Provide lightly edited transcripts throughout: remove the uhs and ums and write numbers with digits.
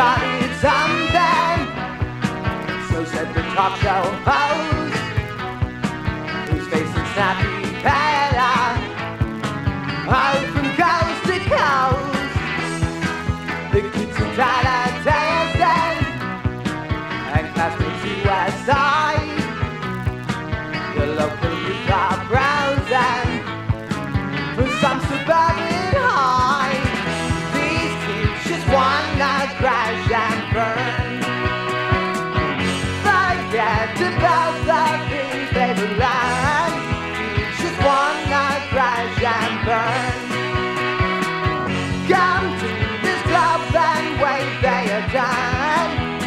started something. So said the talk show host, who's facing snappy pella, out from coast to coast. The kids in Tallahassee and classmates USA, the local youth are browsing for some suburban high. These kids just wanna crash and burn. Forget about the things they've learned. Kids just wanna crash and burn. Come to this club and wait they are done.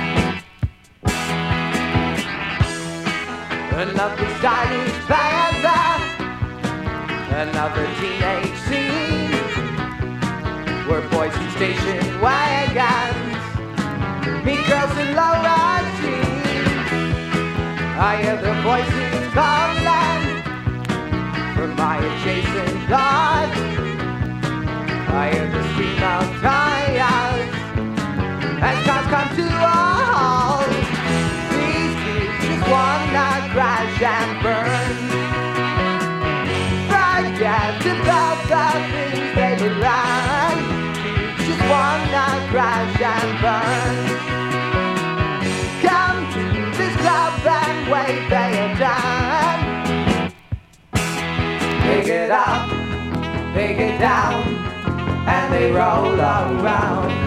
Another stylish plaza, another teenage scene, where boys in station wagons meet girls in low-rise jeans. I hear their voices calling from my adjacent lot. I hear the scream of tires as cars come to a halt. These kids just wanna crash and burn. Forget about the things they've learned. Kids just wanna crash and burn. Come to this club and wait they are done. Pick it up, pick it down, and they roll around.